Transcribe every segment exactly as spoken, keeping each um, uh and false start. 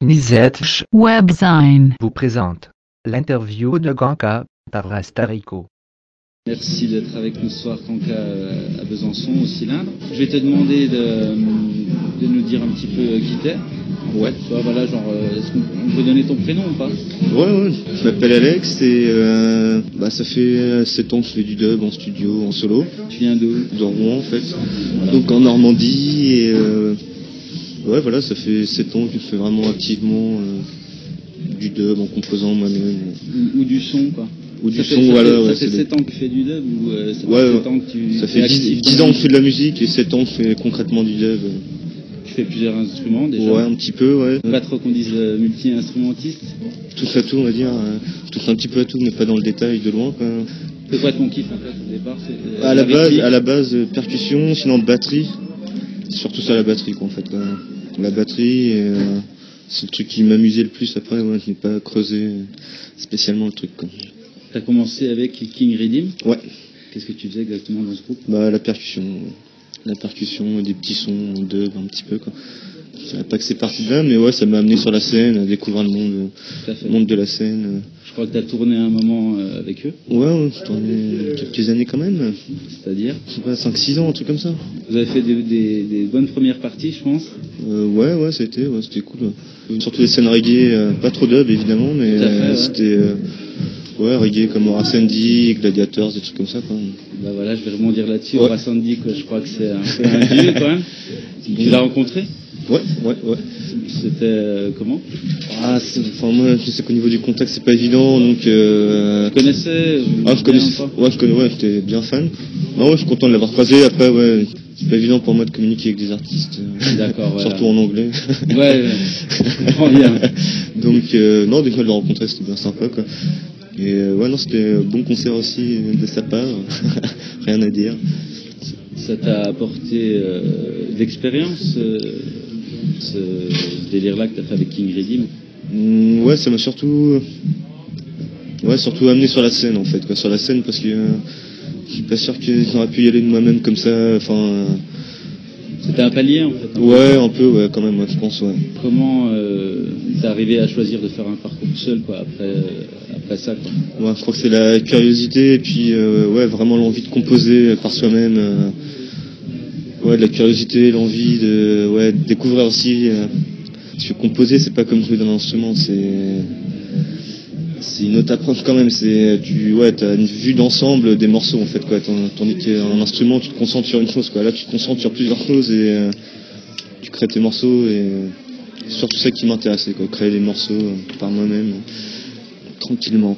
Nizetch Webzine vous présente l'interview de Kanka par Rastarico. Merci d'être avec nous ce soir, Kanka, à Besançon, au Cylindre. Je vais te demander de, de nous dire un petit peu qui t'es. Ouais. Soit, voilà, genre, est-ce qu'on peut donner ton prénom ou pas? Ouais, ouais, je m'appelle Alex et euh, bah, ça fait sept ans que je fais du dub en studio, en solo. Tu viens d'où? De Rouen en fait. Voilà. Donc en Normandie et euh, ouais, voilà, ça fait sept ans que je fais vraiment activement euh, du dub en composant moi-même. Ou, ou du son, quoi. Ou du ça son, fait, ça voilà. Fait, ouais, ça fait sept ans que tu fais du dub ou euh, ça fait ouais, sept ans que tu ça fait dix ans que je fais de la musique et sept ans que je fais concrètement du dub. Tu fais plusieurs instruments déjà? Ouais, un petit peu, ouais. Pas trop qu'on dise euh, multi-instrumentiste? Touche à tout, on va dire. Euh, touche un petit peu à tout, mais pas dans le détail de loin, quoi. C'est quoi ton kiff en fait au départ? C'est, euh, à, la la base, à la base, euh, percussion, sinon batterie. C'est surtout ça la batterie, quoi, en fait. Quoi. La batterie, et, euh, c'est le truc qui m'amusait le plus après, ouais, je n'ai pas creusé spécialement le truc, quoi. T'as commencé avec King Redeem? Ouais. Qu'est-ce que tu faisais exactement dans ce groupe? Bah, la percussion. La percussion, des petits sons, dub, un petit peu, quoi. Je dirais pas que c'est parti de là, mais ouais, ça m'a amené sur la scène, à découvrir le monde, le monde de la scène. Je crois que tu as tourné un moment euh, avec eux. Ouais, ouais, j'ai tourné quelques années quand même. C'est-à-dire? Je sais pas, cinq six ans, un truc comme ça. Vous avez fait des, des, des bonnes premières parties, je pense. euh, Ouais, ouais, c'était ouais, c'était cool. Ouais. Surtout les scènes reggae, euh, pas trop dub évidemment, mais fait, euh, ouais. c'était euh, ouais, reggae comme Aura Sandy, Gladiators, des trucs comme ça, quoi. Bah voilà, je vais rebondir là-dessus. Ouais. Aura Sandy, quoi, je crois que c'est un peu un dieu quand même. Tu l'as rencontré? Ouais, ouais, ouais. C'était euh, comment? Ah, enfin moi, je sais qu'au niveau du contact, c'est pas évident, donc. Euh... Tu connaissais? Ah, je connaissais. Ouais, je connais. Ouais, j'étais bien fan. Non, ouais, je suis content de l'avoir croisé. Après, ouais, c'est pas évident pour moi de communiquer avec des artistes. Euh... D'accord. Voilà. Surtout en anglais. Ouais, ouais. Je comprends bien. Donc, euh, non, déjà de le rencontrer, c'était bien sympa, quoi. Et euh, ouais, non, c'était un bon concert aussi de sa part. Rien à dire. Ça t'a apporté euh, de l'expérience, euh, ce délire-là que t'as fait avec King Redeem? Mmh, ouais, ça m'a surtout, ouais, surtout amené sur la scène en fait, quoi, sur la scène parce que euh, je suis pas sûr que j'aurais pu y aller de moi-même comme ça. Enfin. Euh... C'était un palier en fait. Ouais, un peu, ouais, quand même, ouais, je pense, ouais. Comment euh, t'es arrivé à choisir de faire un parcours seul, quoi, après, euh, après ça, quoi? Ouais, je crois que c'est la curiosité et puis, euh, ouais, vraiment l'envie de composer par soi-même. Euh, ouais, de la curiosité, l'envie de, ouais, de découvrir aussi. Euh, parce que composer, c'est pas comme jouer d'un instrument, c'est, c'est une autre approche quand même. C'est, tu, ouais, t'as une vue d'ensemble des morceaux en fait, quoi. Tandis qu'un instrument, tu te concentres sur une chose, quoi. Là, tu te concentres sur plusieurs choses et euh, tu crées tes morceaux et c'est surtout ça qui m'intéressait, quoi. Créer les morceaux euh, par moi-même, euh, tranquillement.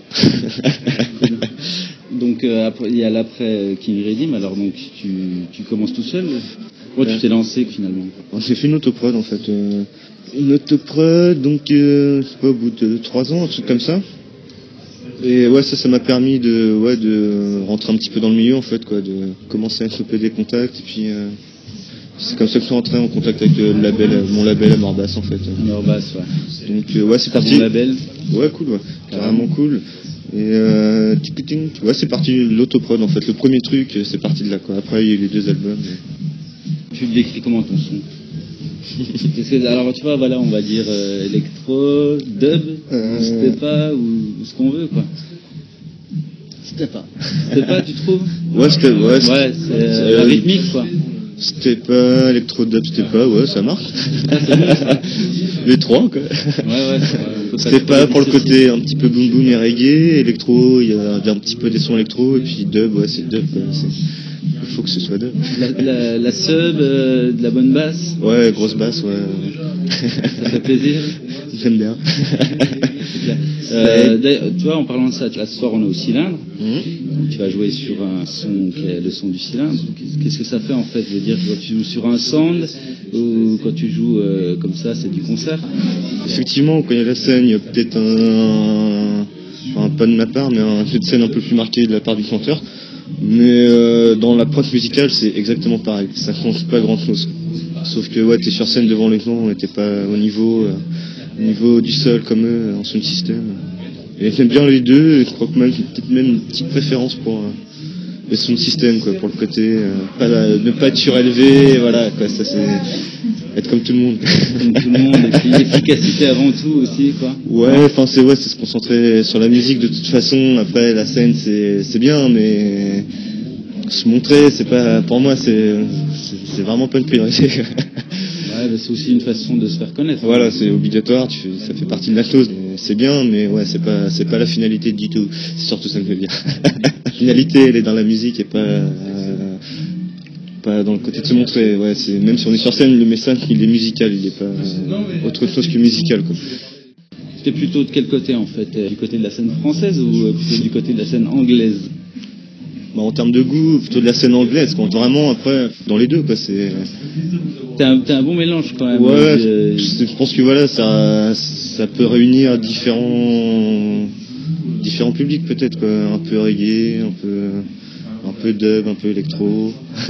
Donc euh, après, il y a l'après King Redeem, alors donc tu, tu commences tout seul. Ouais, ouais. Tu t'es lancé finalement. J'ai fait une autoprod en fait. Euh, une autoprod, donc euh, je sais pas, au bout de trois ans, un truc comme ça. Et ouais, ça, ça m'a permis de, ouais, de rentrer un petit peu dans le milieu en fait, quoi, de commencer à choper des contacts. Et puis euh, c'est comme ça que je suis rentré en contact avec le label, mon label à Morbass en fait. Morbass, ouais. Donc euh, ouais, c'est parti. Bon label. Ouais, cool, ouais, carrément cool. Et euh, ouais, c'est parti de l'autoprod en fait. Le premier truc, c'est parti de là, quoi. Après, il y a eu les deux albums. Et... Tu le décris comment ton son? que, alors tu vois, voilà, on va dire euh, électro, dub, euh... c'était pas ou, ou ce qu'on veut, quoi. C'était pas. C'était pas, tu trouves? Ouais, c'était ouais, c'était, ouais, c'est euh, la rythmique, quoi. C'était pas électro dub, c'était pas, ouais, ça marche. Les trois, quoi. Ouais, ouais. C'était pas pour le côté un petit peu boom boom et reggae, électro, il y a un petit peu des sons électro, et puis dub, ouais, c'est dub, quoi. C'est... Il faut que ce soit dub. La, la, la sub, euh, de la bonne basse. Ouais, grosse basse, ouais. Ça fait plaisir. J'aime bien. euh, tu vois, en parlant de ça, là, ce soir on est au Cylindre. Mmh. Tu vas jouer sur un son qui est le son du cylindre. Qu'est-ce que ça fait en fait? Je veux dire, quand tu joues sur un sound ou quand tu joues euh, comme ça, c'est du concert? Effectivement, quand il y a la scène, il y a peut-être un, enfin pas de ma part, mais un jeu de scène un peu plus marqué de la part du chanteur. Mais euh, dans l'approche musicale, c'est exactement pareil. Ça change pas grand-chose. Sauf que ouais, t'es sur scène devant les gens et t'es pas au niveau, euh, au niveau du sol comme eux en sound system. Et j'aime bien les deux. Et je crois que même j'ai peut-être même une petite préférence pour euh, le sound system, quoi, pour le côté euh, pas la, ne pas être surélevé. Voilà, quoi. Ça c'est être comme tout le monde. Comme tout le monde, et puis efficacité avant tout aussi, quoi. Ouais, enfin c'est ouais, c'est se concentrer sur la musique de toute façon. Après la scène c'est c'est bien, mais se montrer, c'est pas pour moi, c'est c'est, c'est vraiment pas une priorité. Ouais, bah, c'est aussi une façon de se faire connaître. Voilà, c'est obligatoire, tu, ça fait partie de la chose. C'est bien, mais ouais, c'est pas c'est pas la finalité du tout. C'est surtout ça que je veux dire. La finalité, elle est dans la musique et pas euh, pas dans le côté de se montrer. Ouais, c'est même si on est sur scène, le message il est musical, il est pas euh, autre chose que musical, quoi. C'était plutôt de quel côté en fait? Du côté de la scène française ou plutôt du côté de la scène anglaise? Bah, en termes de goût, plutôt de la scène anglaise, quand vraiment après dans les deux, quoi. C'est t'as un, t'as un bon mélange quand même. Ouais, euh... je pense que voilà, ça ça peut réunir différents différents publics peut-être, quoi. Un peu reggae, un peu un peu dub, un peu électro.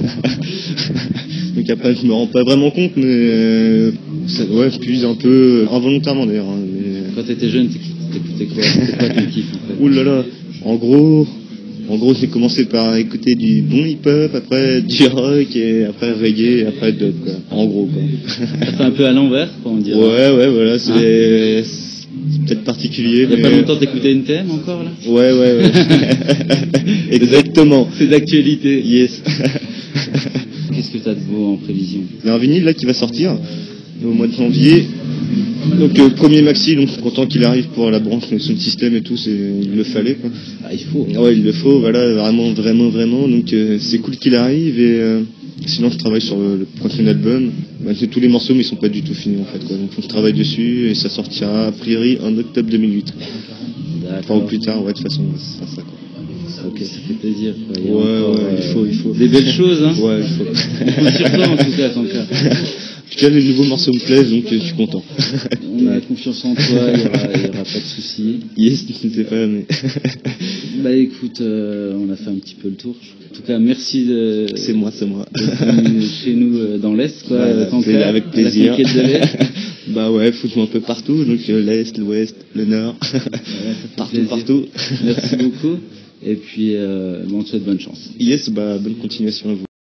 Donc après je me rends pas vraiment compte, mais euh, ça, ouais, je puise un peu involontairement d'ailleurs. Hein, mais... Quand t'étais jeune, t'écoutais quoi? C'était quoi ton kiff en fait? Ouh là là, en gros. En gros, j'ai commencé par écouter du bon hip-hop, après du rock, et après reggae, et après dub, quoi. En gros, quoi. Ça fait un peu à l'envers, quoi, on dirait. Ouais, ouais, voilà, c'est, hein c'est peut-être particulier. Il y a mais... pas longtemps, t'écoutais N T M encore, là? Ouais, ouais, ouais. Exactement. C'est d'actualité. Yes. Qu'est-ce que t'as de beau en prévision? Il y a un vinyle, là, qui va sortir au mois de janvier. Donc euh, premier maxi, donc je suis content qu'il arrive pour la branche Sound System et tout, c'est, il le fallait, quoi. Ah, il faut. Ouais, il le faut, voilà, vraiment, vraiment, vraiment. Donc euh, c'est cool qu'il arrive et euh, sinon je travaille sur le, le prochain album. Bah, c'est tous les morceaux mais ils sont pas du tout finis en fait, quoi. Donc je travaille dessus et ça sortira a priori en octobre deux mille huit. D'accord. Enfin au plus tard, ouais, de toute façon ça sera ça, quoi. Ok, ça fait plaisir, quoi. Il y a Ouais, encore, ouais, euh, il faut, il faut. Des belles choses, hein. Ouais, il faut. Il faut sur toi en tout cas, ton cas. En tout cas, les nouveaux morceaux me plaisent, donc euh, je suis content. On a confiance en toi, il n'y aura, il y aura pas de soucis. Yes, je ne sais pas, mais... Bah écoute, euh, on a fait un petit peu le tour. En tout cas, merci de... C'est moi, c'est moi. d'être venu chez nous euh, dans l'Est, quoi. Bah, tant c'est qu'à, avec plaisir. à la conquête de l'Est. Bah ouais, fout-moi un peu partout, donc euh, l'Est, l'Ouest, le Nord, Ouais, ça fait partout, plaisir. partout. Merci beaucoup. Et puis, euh, bon, on te souhaite bonne chance. Yes, bah bonne continuation à vous.